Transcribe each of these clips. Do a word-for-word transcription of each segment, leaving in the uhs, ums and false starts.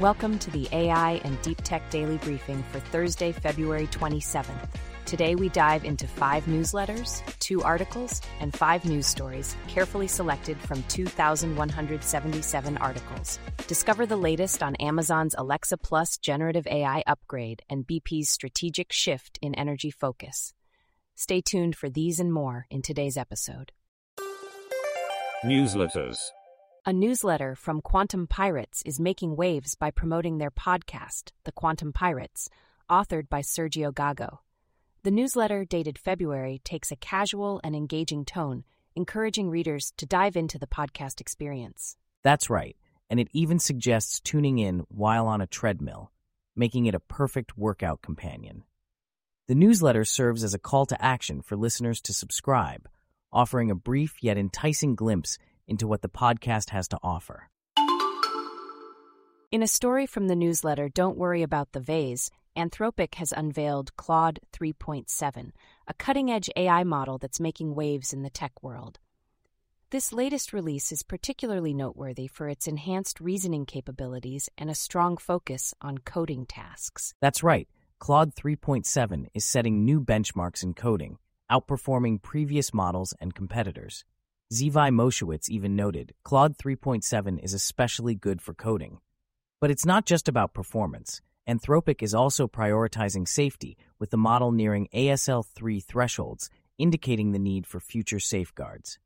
Welcome to the A I and Deep Tech Daily Briefing for Thursday, February twenty-seventh. Today we dive into five newsletters, two articles, and five news stories carefully selected from two thousand one hundred seventy-seven articles. Discover the latest on Amazon's Alexa Plus generative A I upgrade and B P's strategic shift in energy focus. Stay tuned for these and more in today's episode. Newsletters. A newsletter from Quantum Pirates is making waves by promoting their podcast, The Quantum Pirates, authored by Sergio Gago. The newsletter, dated February, takes a casual and engaging tone, encouraging readers to dive into the podcast experience. That's right, and it even suggests tuning in while on a treadmill, making it a perfect workout companion. The newsletter serves as a call to action for listeners to subscribe, offering a brief yet enticing glimpse into what the podcast has to offer. In a story from the newsletter, Don't Worry About the Vase, Anthropic has unveiled Claude three point seven, a cutting-edge A I model that's making waves in the tech world. This latest release is particularly noteworthy for its enhanced reasoning capabilities and a strong focus on coding tasks. That's right, Claude three point seven is setting new benchmarks in coding, outperforming previous models and competitors. Zvi Moshewitz even noted, Claude three point seven is especially good for coding. But it's not just about performance. Anthropic is also prioritizing safety, with the model nearing A S L three thresholds, indicating the need for future safeguards.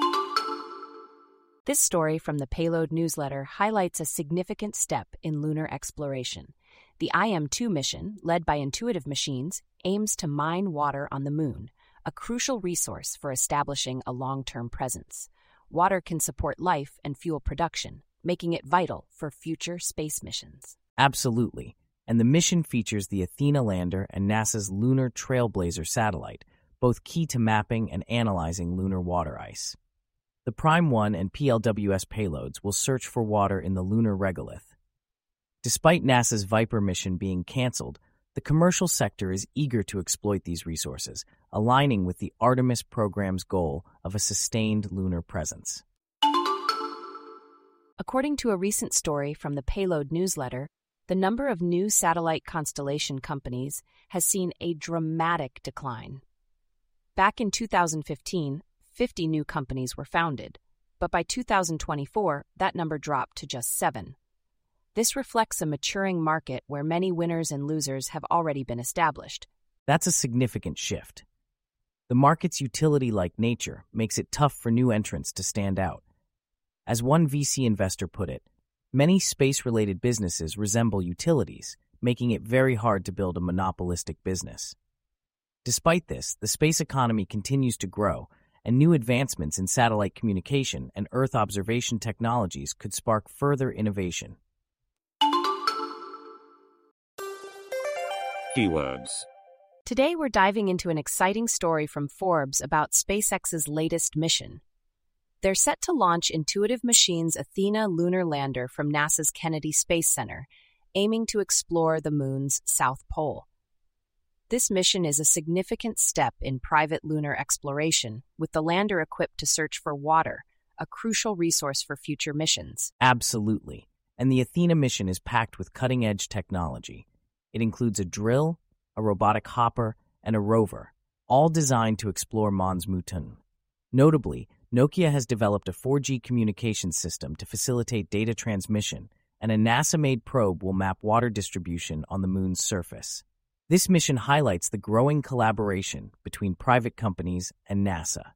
This story from the Payload newsletter highlights a significant step in lunar exploration. The I M two mission, led by Intuitive Machines, aims to mine water on the moon, a crucial resource for establishing a long-term presence. Water can support life and fuel production, making it vital for future space missions. Absolutely. And the mission features the Athena lander and NASA's Lunar Trailblazer satellite, both key to mapping and analyzing lunar water ice. The Prime one and P L W S payloads will search for water in the lunar regolith. Despite NASA's Viper mission being canceled, the commercial sector is eager to exploit these resources, aligning with the Artemis program's goal of a sustained lunar presence. According to a recent story from the Payload newsletter, the number of new satellite constellation companies has seen a dramatic decline. Back in two thousand fifteen, fifty new companies were founded, but by two thousand twenty-four, that number dropped to just seven. This reflects a maturing market where many winners and losers have already been established. That's a significant shift. The market's utility-like nature makes it tough for new entrants to stand out. As one V C investor put it, many space-related businesses resemble utilities, making it very hard to build a monopolistic business. Despite this, the space economy continues to grow, and new advancements in satellite communication and Earth observation technologies could spark further innovation. Keywords. Today we're diving into an exciting story from Forbes about SpaceX's latest mission. They're set to launch Intuitive Machines' Athena lunar lander from NASA's Kennedy Space Center, aiming to explore the moon's south pole. This mission is a significant step in private lunar exploration, with the lander equipped to search for water, a crucial resource for future missions. Absolutely. And the Athena mission is packed with cutting-edge technology. It includes a drill, a robotic hopper, and a rover, all designed to explore Mons Muton. Notably, Nokia has developed a four G communication system to facilitate data transmission, and a NASA-made probe will map water distribution on the moon's surface. This mission highlights the growing collaboration between private companies and NASA.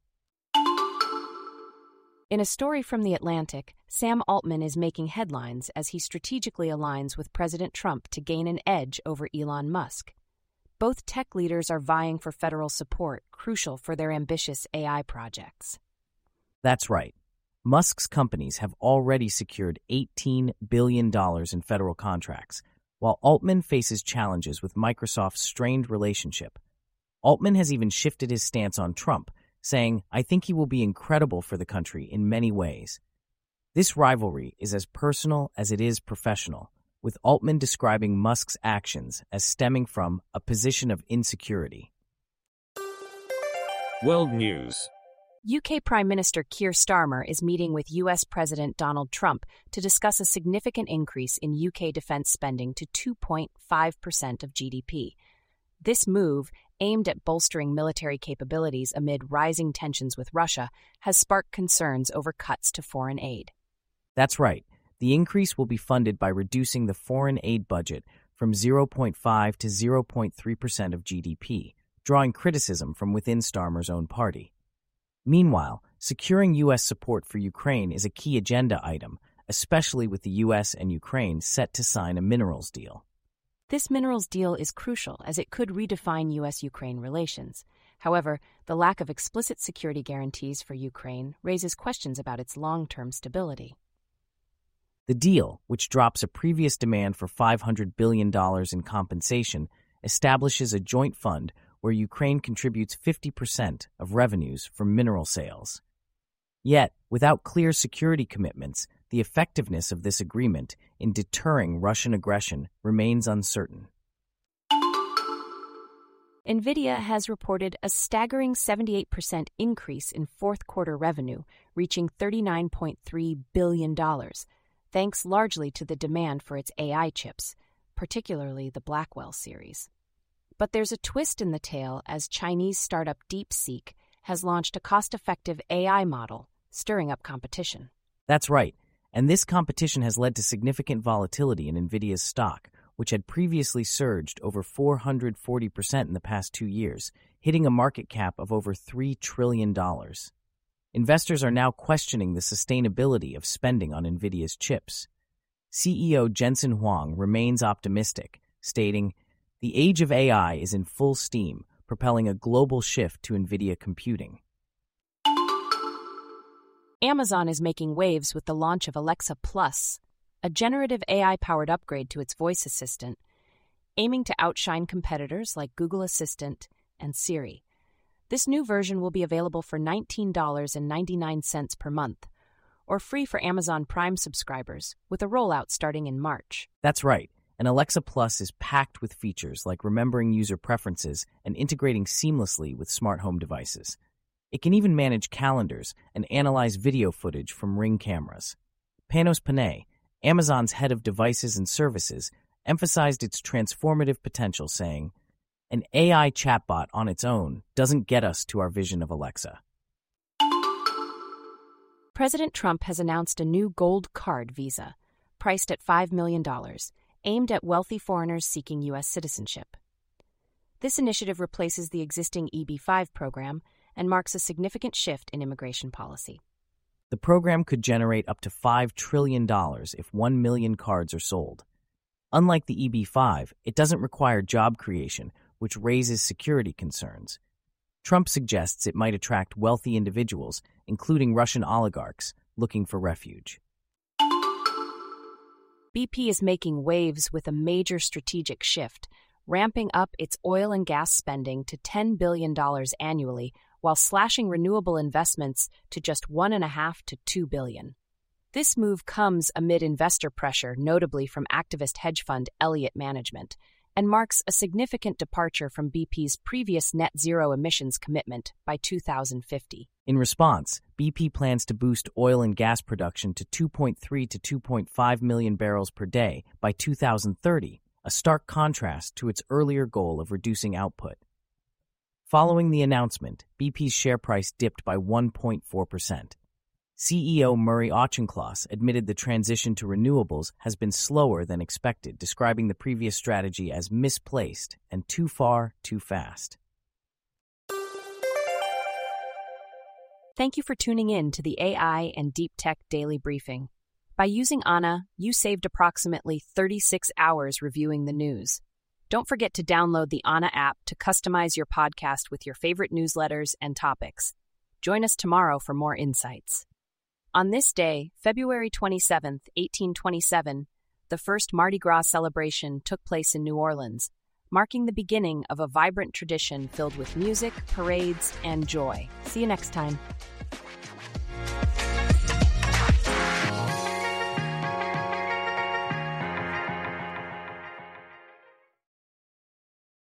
In a story from The Atlantic, Sam Altman is making headlines as he strategically aligns with President Trump to gain an edge over Elon Musk. Both tech leaders are vying for federal support, crucial for their ambitious A I projects. That's right. Musk's companies have already secured eighteen billion dollars in federal contracts, while Altman faces challenges with Microsoft's strained relationship. Altman has even shifted his stance on Trump, saying, "I think he will be incredible for the country in many ways." This rivalry is as personal as it is professional, with Altman describing Musk's actions as stemming from a position of insecurity. World News. U K Prime Minister Keir Starmer is meeting with U S President Donald Trump to discuss a significant increase in U K defense spending to two point five percent of G D P. This move, aimed at bolstering military capabilities amid rising tensions with Russia, has sparked concerns over cuts to foreign aid. That's right. The increase will be funded by reducing the foreign aid budget from zero point five to zero point three percent of G D P, drawing criticism from within Starmer's own party. Meanwhile, securing U S support for Ukraine is a key agenda item, especially with the U S and Ukraine set to sign a minerals deal. This minerals deal is crucial as it could redefine U S Ukraine relations. However, the lack of explicit security guarantees for Ukraine raises questions about its long-term stability. The deal, which drops a previous demand for five hundred billion dollars in compensation, establishes a joint fund where Ukraine contributes fifty percent of revenues from mineral sales. Yet, without clear security commitments, the effectiveness of this agreement in deterring Russian aggression remains uncertain. NVIDIA has reported a staggering seventy-eight percent increase in fourth quarter revenue, reaching thirty-nine point three billion dollars, thanks largely to the demand for its A I chips, particularly the Blackwell series. But there's a twist in the tale as Chinese startup DeepSeek has launched a cost-effective A I model, stirring up competition. That's right, and this competition has led to significant volatility in NVIDIA's stock, which had previously surged over four hundred forty percent in the past two years, hitting a market cap of over three trillion dollars. Investors are now questioning the sustainability of spending on NVIDIA's chips. C E O Jensen Huang remains optimistic, stating, "The age of A I is in full steam, propelling a global shift to NVIDIA computing." Amazon is making waves with the launch of Alexa Plus, a generative A I-powered upgrade to its voice assistant, aiming to outshine competitors like Google Assistant and Siri. This new version will be available for nineteen dollars and ninety-nine cents per month, or free for Amazon Prime subscribers, with a rollout starting in March. That's right. And Alexa Plus is packed with features like remembering user preferences and integrating seamlessly with smart home devices. It can even manage calendars and analyze video footage from Ring cameras. Panos Panay, Amazon's head of devices and services, emphasized its transformative potential, saying, "An A I chatbot on its own doesn't get us to our vision of Alexa." President Trump has announced a new Gold Card visa, priced at five million dollars, aimed at wealthy foreigners seeking U S citizenship. This initiative replaces the existing E B five program and marks a significant shift in immigration policy. The program could generate up to five trillion dollars if one million cards are sold. Unlike the E B five, it doesn't require job creation, which raises security concerns. Trump suggests it might attract wealthy individuals, including Russian oligarchs, looking for refuge. B P is making waves with a major strategic shift, ramping up its oil and gas spending to ten billion dollars annually while slashing renewable investments to just one point five to two billion dollars. This move comes amid investor pressure, notably from activist hedge fund Elliott Management, and marks a significant departure from B P's previous net zero emissions commitment by two thousand fifty. In response, B P plans to boost oil and gas production to two point three to two point five million barrels per day by two thousand thirty, a stark contrast to its earlier goal of reducing output. Following the announcement, B P's share price dipped by one point four percent. C E O Murray Auchincloss admitted the transition to renewables has been slower than expected, describing the previous strategy as misplaced and too far, too fast. Thank you for tuning in to the A I and Deep Tech Daily Briefing. By using Anna, you saved approximately thirty-six hours reviewing the news. Don't forget to download the Anna app to customize your podcast with your favorite newsletters and topics. Join us tomorrow for more insights. On this day, February twenty-seventh, eighteen twenty-seven, the first Mardi Gras celebration took place in New Orleans, marking the beginning of a vibrant tradition filled with music, parades, and joy. See you next time.